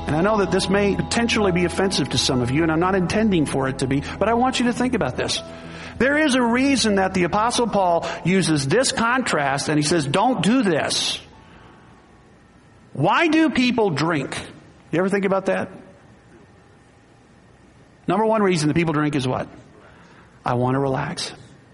And I know that this may potentially be offensive to some of you, and I'm not intending for it to be, but I want you to think about this. There is a reason that the Apostle Paul uses this contrast, and he says, don't do this. Why do people drink? You ever think about that? Number one reason that people drink is what? I want to relax.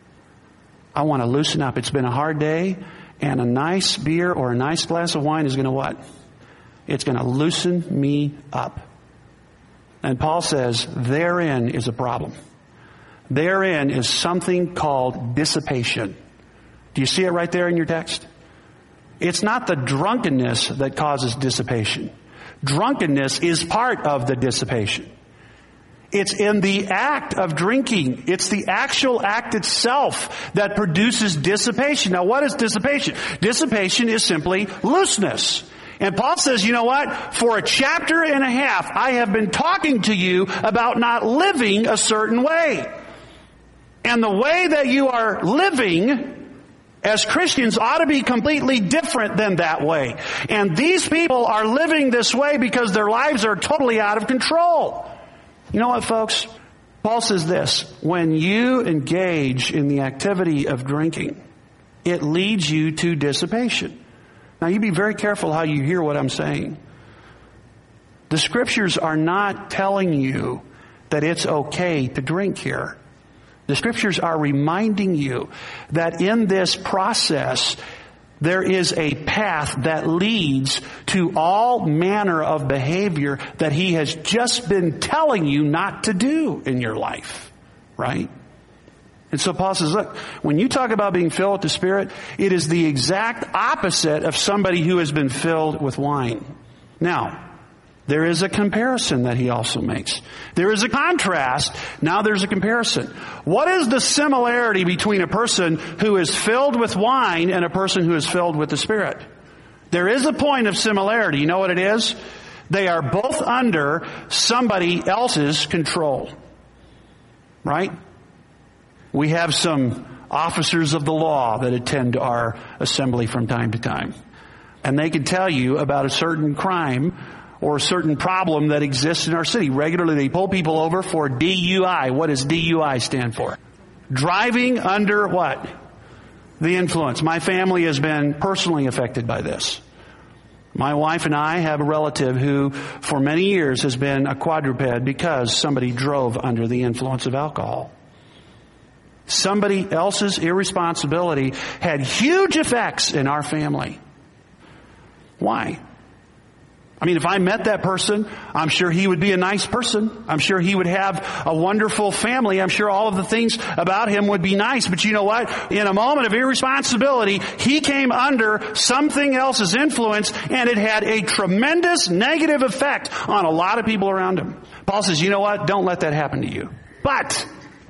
I want to loosen up. It's been a hard day, and a nice beer or a nice glass of wine is going to what? It's going to loosen me up. And Paul says, therein is a problem. Therein is something called dissipation. Do you see it right there in your text? It's not the drunkenness that causes dissipation. Drunkenness is part of the dissipation. It's in the act of drinking. It's the actual act itself that produces dissipation. Now, what is dissipation? Dissipation is simply looseness. And Paul says, you know what? For a chapter and a half, I have been talking to you about not living a certain way. And the way that you are living as Christians ought to be completely different than that way. And these people are living this way because their lives are totally out of control. You know what, folks? Paul says this, when you engage in the activity of drinking, it leads you to dissipation. Now, you be very careful how you hear what I'm saying. The Scriptures are not telling you that it's okay to drink here. The Scriptures are reminding you that in this process, there is a path that leads to all manner of behavior that He has just been telling you not to do in your life. Right? And so Paul says, look, when you talk about being filled with the Spirit, it is the exact opposite of somebody who has been filled with wine. Now, there is a comparison that he also makes. There is a contrast. Now there's a comparison. What is the similarity between a person who is filled with wine and a person who is filled with the Spirit? There is a point of similarity. You know what it is? They are both under somebody else's control. Right? We have some officers of the law that attend our assembly from time to time. And they can tell you about a certain crime or a certain problem that exists in our city. Regularly they pull people over for DUI. What does DUI stand for? Driving under what? The influence. My family has been personally affected by this. My wife and I have a relative who for many years has been a quadruped because somebody drove under the influence of alcohol. Somebody else's irresponsibility had huge effects in our family. Why? I mean, if I met that person, I'm sure he would be a nice person. I'm sure he would have a wonderful family. I'm sure all of the things about him would be nice. But you know what? In a moment of irresponsibility, he came under something else's influence, and it had a tremendous negative effect on a lot of people around him. Paul says, you know what? Don't let that happen to you. But,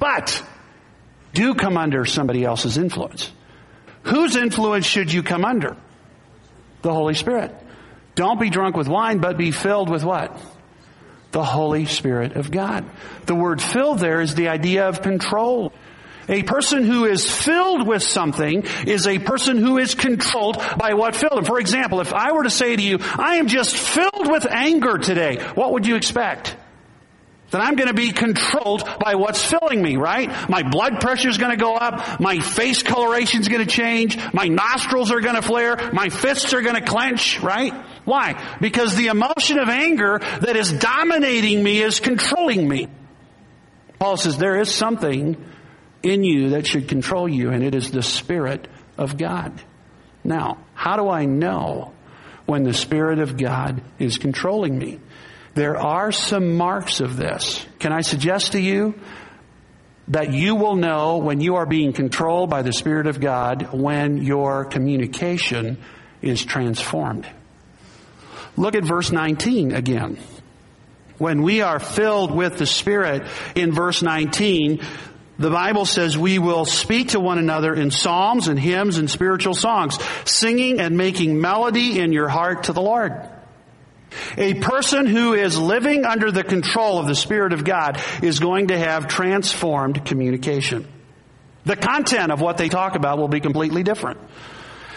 do come under somebody else's influence. Whose influence should you come under? The Holy Spirit. Don't be drunk with wine, but be filled with what? The Holy Spirit of God. The word filled there is the idea of control. A person who is filled with something is a person who is controlled by what filled him. For example, if I were to say to you, I am just filled with anger today, what would you expect? That I'm going to be controlled by what's filling me, right? My blood pressure is going to go up. My face coloration is going to change. My nostrils are going to flare. My fists are going to clench, right? Why? Because the emotion of anger that is dominating me is controlling me. Paul says there is something in you that should control you, and it is the Spirit of God. Now, how do I know when the Spirit of God is controlling me? There are some marks of this. Can I suggest to you that you will know when you are being controlled by the Spirit of God when your communication is transformed? Look at verse 19 again. When we are filled with the Spirit, in verse 19, the Bible says we will speak to one another in psalms and hymns and spiritual songs, singing and making melody in your heart to the Lord. A person who is living under the control of the Spirit of God is going to have transformed communication. The content of what they talk about will be completely different.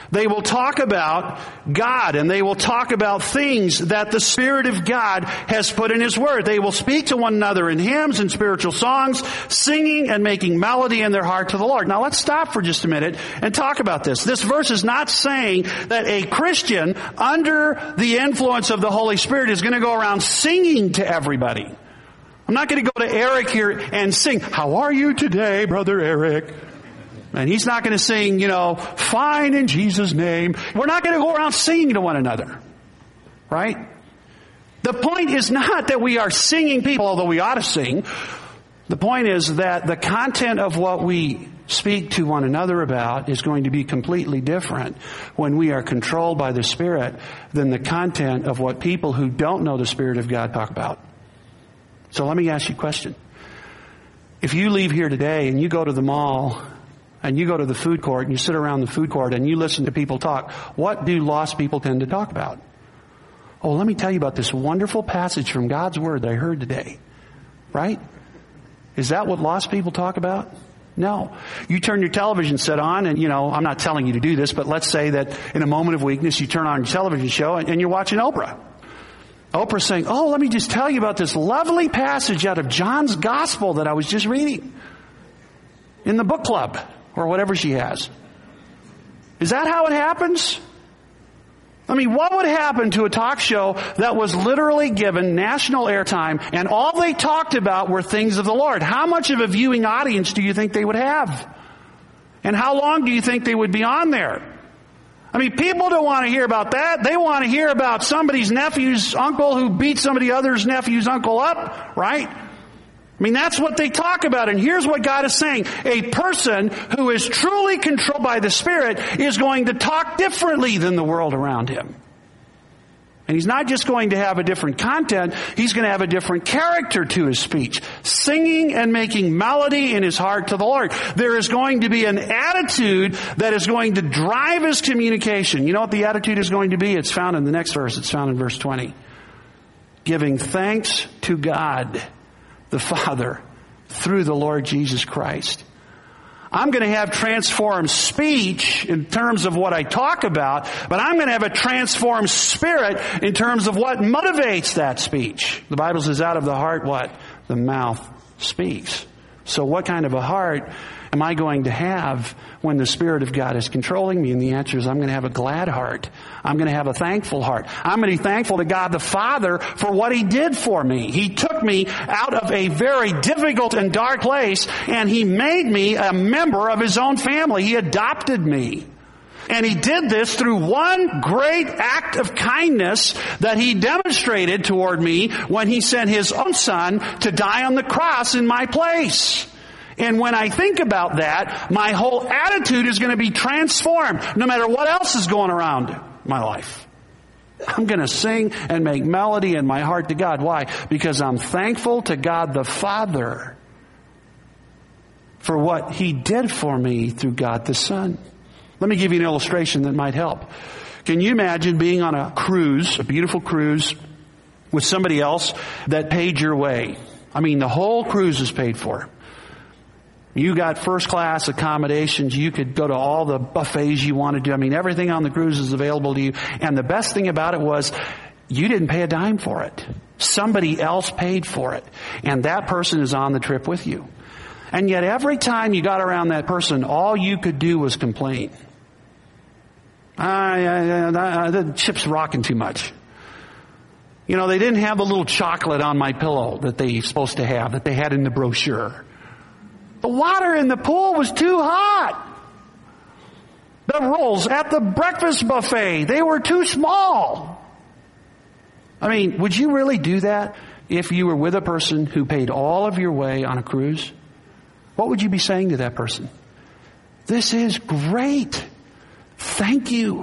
They will talk about God, and they will talk about things that the Spirit of God has put in His Word. They will speak to one another in hymns and spiritual songs, singing and making melody in their heart to the Lord. Now let's stop for just a minute and talk about this. This verse is not saying that a Christian under the influence of the Holy Spirit is going to go around singing to everybody. I'm not going to go to Eric here and sing, "How are you today, Brother Eric?" And he's not going to sing, "Fine in Jesus' name." We're not going to go around singing to one another. Right? The point is not that we are singing people, although we ought to sing. The point is that the content of what we speak to one another about is going to be completely different when we are controlled by the Spirit than the content of what people who don't know the Spirit of God talk about. So let me ask you a question. If you leave here today and you go to the mall and you go to the food court and you sit around the food court and you listen to people talk, what do lost people tend to talk about? Oh, let me tell you about this wonderful passage from God's Word that I heard today. Right? Is that what lost people talk about? No. You turn your television set on and, I'm not telling you to do this, but let's say that in a moment of weakness you turn on your television show and you're watching Oprah. Oprah's saying, "Oh, let me just tell you about this lovely passage out of John's Gospel that I was just reading in the book club," or whatever she has. Is that how it happens? I mean, what would happen to a talk show that was literally given national airtime and all they talked about were things of the Lord? How much of a viewing audience do you think they would have? And how long do you think they would be on there? I mean, people don't want to hear about that. They want to hear about somebody's nephew's uncle who beat somebody other's nephew's uncle up, right? I mean, that's what they talk about. And here's what God is saying. A person who is truly controlled by the Spirit is going to talk differently than the world around him. And he's not just going to have a different content, he's going to have a different character to his speech. Singing and making melody in his heart to the Lord. There is going to be an attitude that is going to drive his communication. You know what the attitude is going to be? It's found in the next verse. It's found in verse 20. Giving thanks to God, the Father, through the Lord Jesus Christ. I'm going to have transformed speech in terms of what I talk about, but I'm going to have a transformed spirit in terms of what motivates that speech. The Bible says out of the heart, what? The mouth speaks. So what kind of a heart am I going to have when the Spirit of God is controlling me? And the answer is I'm going to have a glad heart. I'm going to have a thankful heart. I'm going to be thankful to God the Father for what He did for me. He took me out of a very difficult and dark place and He made me a member of His own family. He adopted me. And He did this through one great act of kindness that He demonstrated toward me when He sent His own Son to die on the cross in my place. And when I think about that, my whole attitude is going to be transformed no matter what else is going around my life. I'm going to sing and make melody in my heart to God. Why? Because I'm thankful to God the Father for what He did for me through God the Son. Let me give you an illustration that might help. Can you imagine being on a cruise, a beautiful cruise, with somebody else that paid your way? I mean, the whole cruise is paid for. You got first class accommodations. You could go to all the buffets you wanted to. I mean, everything on the cruise is available to you. And the best thing about it was you didn't pay a dime for it. Somebody else paid for it. And that person is on the trip with you. And yet every time you got around that person, all you could do was complain. The ship's rocking too much. You know, they didn't have a little chocolate on my pillow that they're supposed to have, that they had in the brochure. The water in the pool was too hot. The rolls at the breakfast buffet, they were too small. I mean, would you really do that if you were with a person who paid all of your way on a cruise? What would you be saying to that person? This is great. Thank you.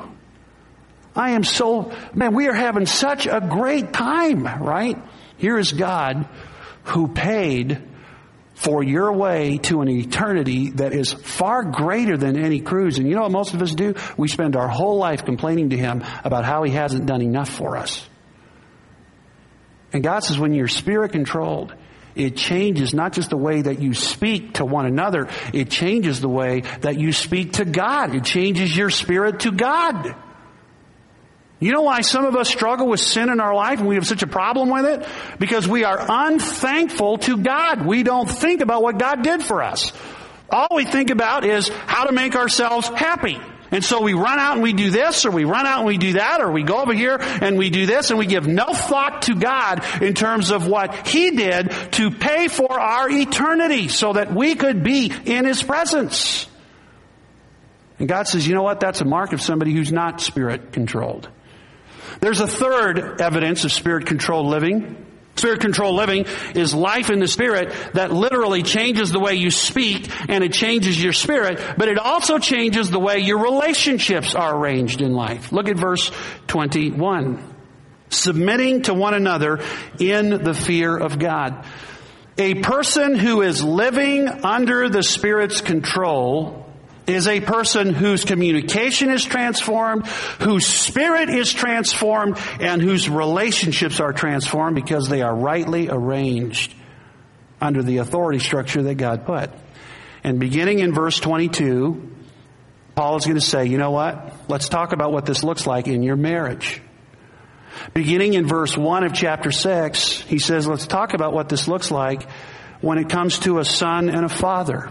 We are having such a great time, right? Here is God who paid for your way to an eternity that is far greater than any cruise. And you know what most of us do? We spend our whole life complaining to Him about how He hasn't done enough for us. And God says when you're Spirit controlled, It changes not just the way that you speak to one another, it changes the way that you speak to God. It changes your spirit to God. You know why some of us struggle with sin in our life and we have such a problem with it? Because we are unthankful to God. We don't think about what God did for us. All we think about is how to make ourselves happy. And so we run out and we do this, or we run out and we do that, or we go over here and we do this, and we give no thought to God in terms of what He did to pay for our eternity so that we could be in His presence. And God says, you know what? That's a mark of somebody who's not Spirit-controlled. There's a third evidence of Spirit-controlled living. Spirit-controlled living is life in the Spirit that literally changes the way you speak, and it changes your spirit, but it also changes the way your relationships are arranged in life. Look at verse 21. Submitting to one another in the fear of God. A person who is living under the Spirit's control is a person whose communication is transformed, whose spirit is transformed, and whose relationships are transformed because they are rightly arranged under the authority structure that God put. And beginning in verse 22, Paul is going to say, you know what? Let's talk about what this looks like in your marriage. Beginning in verse 1 of chapter 6, he says, let's talk about what this looks like when it comes to a son and a father.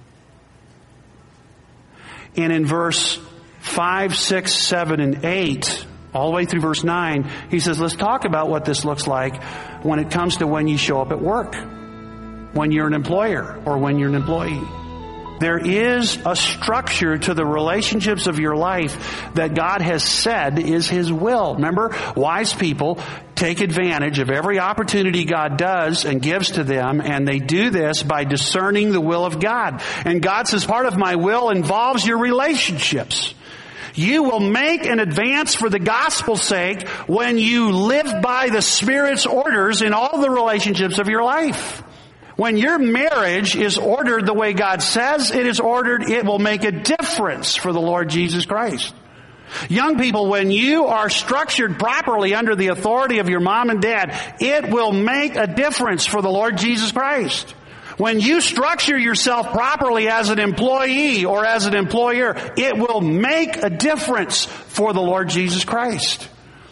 And in verse 5, 6, 7, and 8, all the way through verse 9, he says, let's talk about what this looks like when it comes to when you show up at work, when you're an employer or when you're an employee. There is a structure to the relationships of your life that God has said is His will. Remember, wise people take advantage of every opportunity God does and gives to them, and they do this by discerning the will of God. And God says, part of my will involves your relationships. You will make an advance for the gospel's sake when you live by the Spirit's orders in all the relationships of your life. When your marriage is ordered the way God says it is ordered, it will make a difference for the Lord Jesus Christ. Young people, when you are structured properly under the authority of your mom and dad, it will make a difference for the Lord Jesus Christ. When you structure yourself properly as an employee or as an employer, it will make a difference for the Lord Jesus Christ.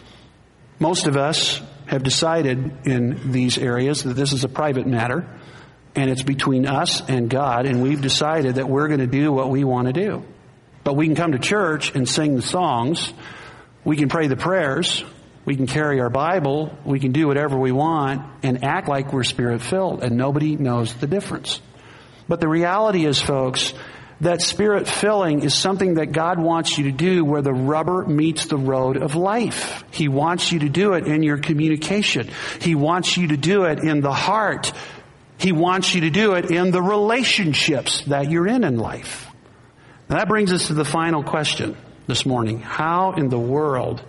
Most of us have decided in these areas that this is a private matter. And it's between us and God, and we've decided that we're going to do what we want to do. But we can come to church and sing the songs. We can pray the prayers. We can carry our Bible. We can do whatever we want and act like we're Spirit-filled, and nobody knows the difference. But the reality is, folks, that Spirit-filling is something that God wants you to do where the rubber meets the road of life. He wants you to do it in your communication. He wants you to do it in the heart. He wants you to do it in the relationships that you're in life. Now that brings us to the final question this morning. How in the world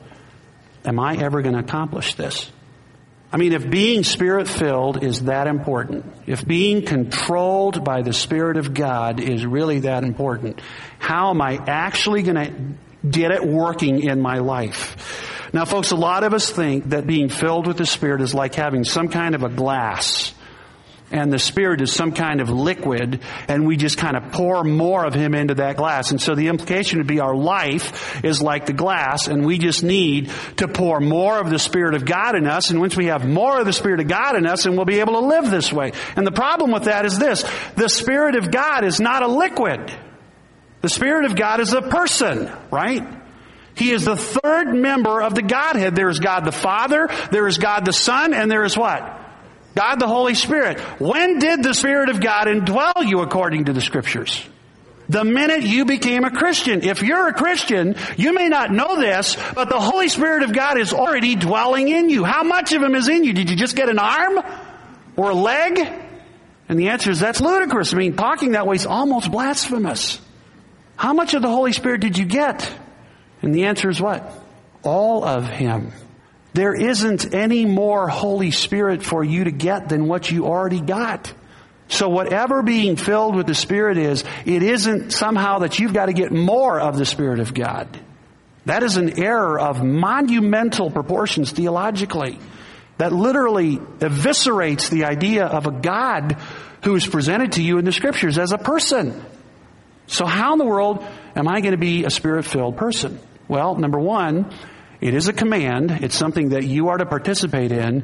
am I ever going to accomplish this? I mean, if being Spirit-filled is that important, if being controlled by the Spirit of God is really that important, how am I actually going to get it working in my life? Now, folks, a lot of us think that being filled with the Spirit is like having some kind of a glass, and the Spirit is some kind of liquid, and we just kind of pour more of Him into that glass. And so the implication would be our life is like the glass, and we just need to pour more of the Spirit of God in us. And once we have more of the Spirit of God in us, and we'll be able to live this way. And the problem with that is this: the Spirit of God is not a liquid. The Spirit of God is a person, right? He is the third member of the Godhead. There is God the Father, there is God the Son, and there is what? God the Holy Spirit. When did the Spirit of God indwell you according to the Scriptures? The minute you became a Christian. If you're a Christian, you may not know this, but the Holy Spirit of God is already dwelling in you. How much of Him is in you? Did you just get an arm? Or a leg? And the answer is that's ludicrous. I mean, talking that way is almost blasphemous. How much of the Holy Spirit did you get? And the answer is what? All of Him. There isn't any more Holy Spirit for you to get than what you already got. So whatever being filled with the Spirit is, it isn't somehow that you've got to get more of the Spirit of God. That is an error of monumental proportions theologically. that literally eviscerates the idea of a God who is presented to you in the Scriptures as a person. So how in the world am I going to be a Spirit-filled person? Well, number one, it is a command. It's something that you are to participate in.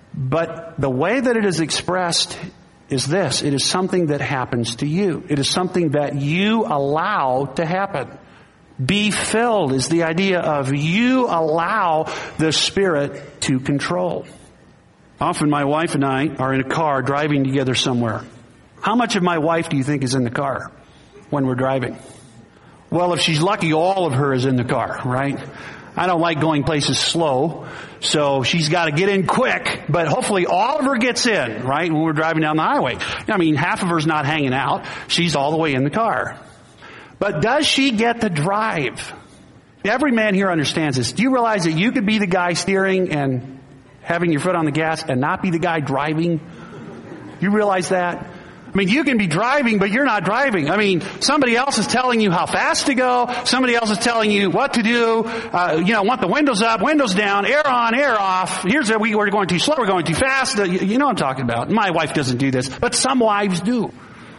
But the way that it is expressed is this. It is something that happens to you. It is something that you allow to happen. Be filled is the idea of you allow the Spirit to control. Often my wife and I are in a car driving together somewhere. How much of my wife do you think is in the car when we're driving? Well, if she's lucky, all of her is in the car, right? I don't like going places slow, so she's got to get in quick, but hopefully all of her gets in, right, when we're driving down the highway. I mean, half of her's not hanging out. She's all the way in the car. But does she get to drive? Every man here understands this. Do you realize that you could be the guy steering and having your foot on the gas and not be the guy driving? You realize that? I mean, you can be driving, but you're not driving. I mean, somebody else is telling you how fast to go. Somebody else is telling you what to do. Want the windows up, windows down, air on, air off. We're going too slow, we're going too fast. You know what I'm talking about. My wife doesn't do this, but some wives do.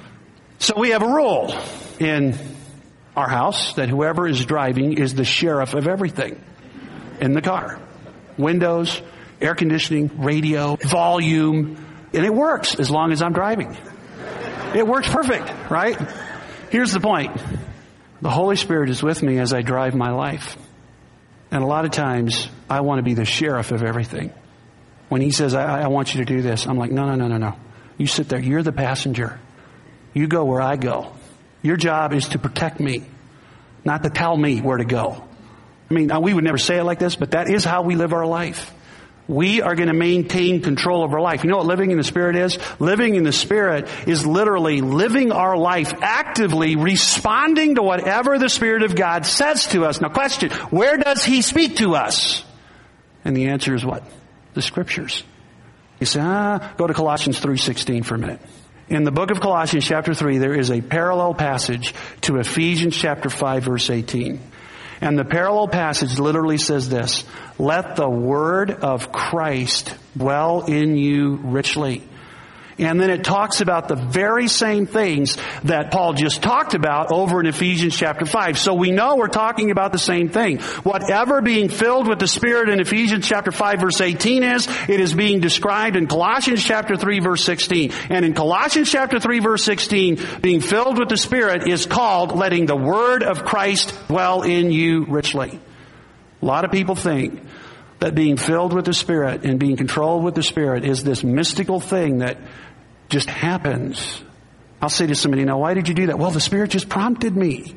So we have a rule in our house that whoever is driving is the sheriff of everything in the car. Windows, air conditioning, radio, volume, and it works as long as I'm driving. It works perfect, right? Here's the point. The Holy Spirit is with me as I drive my life. And a lot of times, I want to be the sheriff of everything. When He says, I want you to do this, I'm like, no. You sit there. You're the passenger. You go where I go. Your job is to protect me, not to tell me where to go. I mean, we would never say it like this, but that is how we live our life. We are going to maintain control of our life. You know what living in the Spirit is? Living in the Spirit is literally living our life actively responding to whatever the Spirit of God says to us. Now question, where does He speak to us? And the answer is what? The Scriptures. You say, go to Colossians 3:16 for a minute. In the book of Colossians chapter 3, there is a parallel passage to Ephesians chapter 5 verse 18. And the parallel passage literally says this, let the word of Christ dwell in you richly. And then it talks about the very same things that Paul just talked about over in Ephesians chapter 5. So we know we're talking about the same thing. Whatever being filled with the Spirit in Ephesians chapter 5 verse 18 is, it is being described in Colossians chapter 3 verse 16. And in Colossians chapter 3 verse 16, being filled with the Spirit is called letting the word of Christ dwell in you richly. A lot of people think that being filled with the Spirit and being controlled with the Spirit is this mystical thing that just happens. I'll say to somebody, now, why did you do that? Well, the Spirit just prompted me.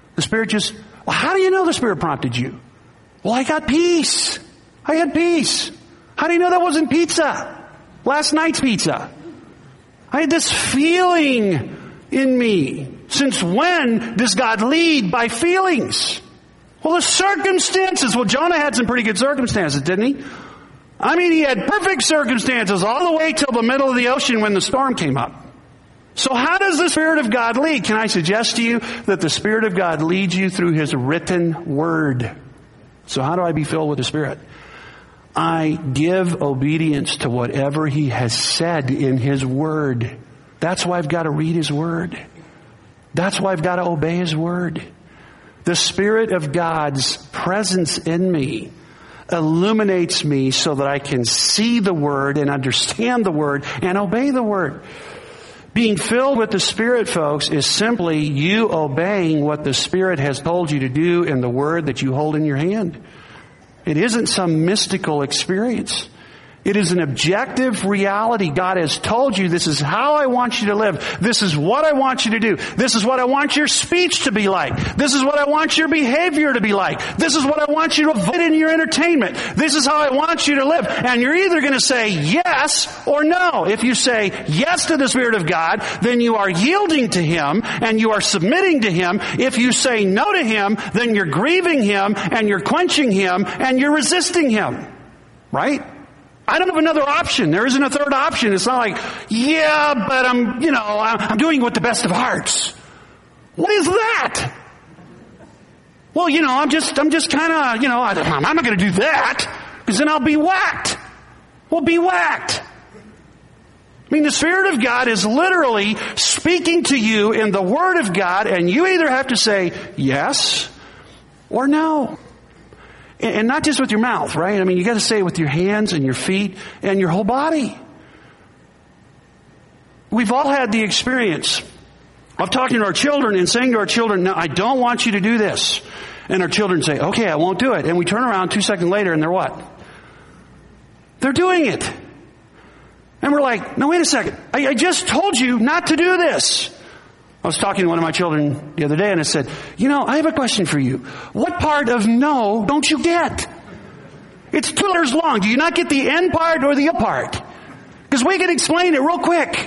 Well, how do you know the Spirit prompted you? Well, I got peace. I had peace. How do you know that wasn't pizza? Last night's pizza. I had this feeling in me. Since when does God lead by feelings? Well, the circumstances. Well, Jonah had some pretty good circumstances, didn't he? I mean, he had perfect circumstances all the way till the middle of the ocean when the storm came up. So how does the Spirit of God lead? Can I suggest to you that the Spirit of God leads you through His written Word? So how do I be filled with the Spirit? I give obedience to whatever He has said in His Word. That's why I've got to read His Word. That's why I've got to obey His Word. The Spirit of God's presence in me illuminates me so that I can see the Word and understand the Word and obey the Word. Being filled with the Spirit, folks, is simply you obeying what the Spirit has told you to do in the Word that you hold in your hand. It isn't some mystical experience. It is an objective reality. God has told you, this is how I want you to live. This is what I want you to do. This is what I want your speech to be like. This is what I want your behavior to be like. This is what I want you to avoid in your entertainment. This is how I want you to live. And you're either going to say yes or no. If you say yes to the Spirit of God, then you are yielding to Him and you are submitting to Him. If you say no to Him, then you're grieving Him and you're quenching Him and you're resisting Him. Right? I don't have another option. There isn't a third option. It's not like, yeah, but I'm doing it with the best of hearts. What is that? Well, I'm just kind of, I'm not going to do that because then I'll be whacked. Well, be whacked. I mean, the Spirit of God is literally speaking to you in the Word of God, and you either have to say yes or no. And not just with your mouth, right? I mean, you got to say it with your hands and your feet and your whole body. We've all had the experience of talking to our children and saying to our children, no, I don't want you to do this. And our children say, okay, I won't do it. And we turn around 2 seconds later and they're what? They're doing it. And we're like, no, wait a second. I just told you not to do this. I was talking to one of my children the other day and I said, I have a question for you. What part of no don't you get? It's 2 letters long. Do you not get the N part or the up part? Because we can explain it real quick.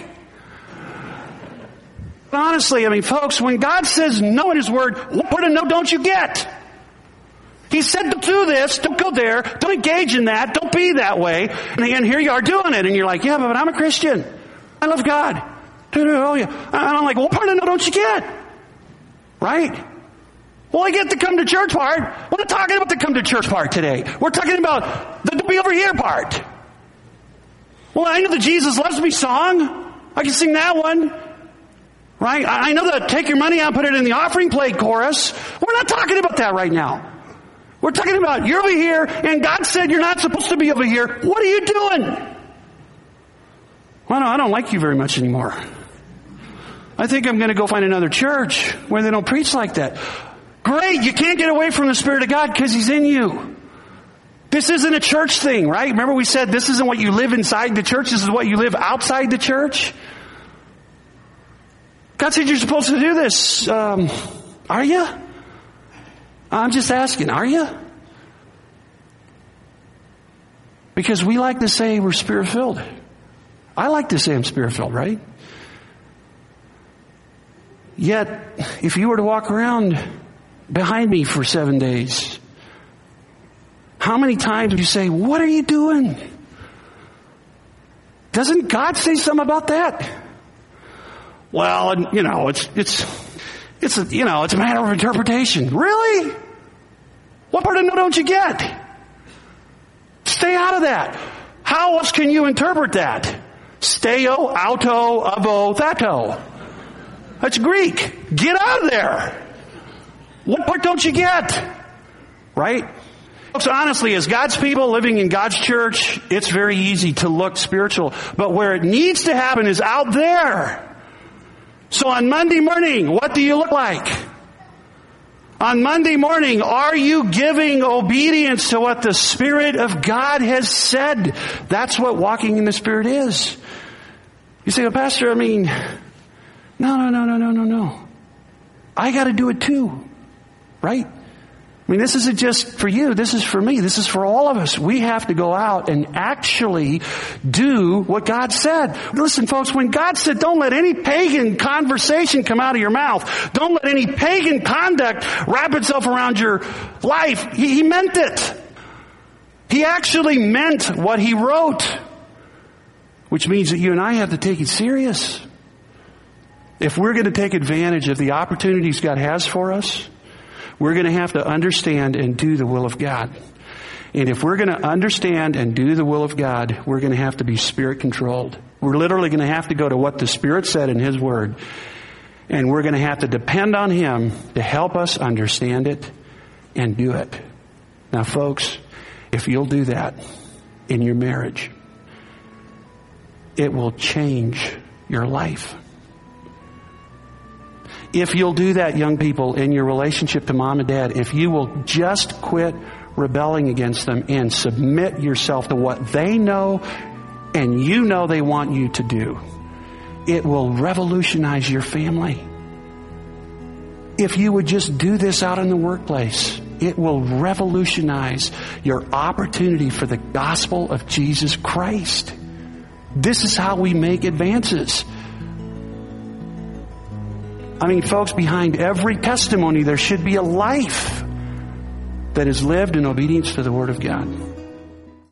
But honestly, I mean, folks, when God says no in His Word, what part of no don't you get? He said, don't do this, don't go there, don't engage in that, don't be that way. And here you are doing it. And you're like, yeah, but I'm a Christian. I love God. Oh, yeah. And I'm like, what part of no don't you get? Right? Well, I get the come to church part. We're not talking about the come to church part today. We're talking about the don't be over here part. Well, I know the Jesus Loves Me song. I can sing that one. Right? I know the take your money out and put it in the offering plate chorus. We're not talking about that right now. We're talking about you're over here and God said you're not supposed to be over here. What are you doing? Well, no, I don't like you very much anymore. I think I'm going to go find another church where they don't preach like that. Great, you can't get away from the Spirit of God because He's in you. This isn't a church thing, right? Remember we said this isn't what you live inside the church, this is what you live outside the church? God said you're supposed to do this. Are you? I'm just asking, are you? Because we like to say we're Spirit-filled. I like to say I'm Spirit-filled, right? Yet, if you were to walk around behind me for 7 days, how many times would you say, what are you doing? Doesn't God say something about that? Well, it's a matter of interpretation. Really? What part of no don't you get? Stay out of that. How else can you interpret that? Steo, auto, abo, thato. That's Greek. Get out of there. What part don't you get? Right? Folks, honestly, as God's people living in God's church, it's very easy to look spiritual. But where it needs to happen is out there. So on Monday morning, what do you look like? On Monday morning, are you giving obedience to what the Spirit of God has said? That's what walking in the Spirit is. You say, well, Pastor, no. I got to do it too. Right? I mean, this isn't just for you. This is for me. This is for all of us. We have to go out and actually do what God said. Listen, folks, when God said, don't let any pagan conversation come out of your mouth. Don't let any pagan conduct wrap itself around your life. He meant it. He actually meant what He wrote. Which means that you and I have to take it serious. If we're going to take advantage of the opportunities God has for us, we're going to have to understand and do the will of God. And if we're going to understand and do the will of God, we're going to have to be Spirit controlled. We're literally going to have to go to what the Spirit said in His Word. And we're going to have to depend on Him to help us understand it and do it. Now, folks, if you'll do that in your marriage, it will change your life. If you'll do that, young people, in your relationship to mom and dad, if you will just quit rebelling against them and submit yourself to what they know and you know they want you to do, it will revolutionize your family. If you would just do this out in the workplace, it will revolutionize your opportunity for the gospel of Jesus Christ. This is how we make advances. I mean, folks, behind every testimony, there should be a life that is lived in obedience to the Word of God.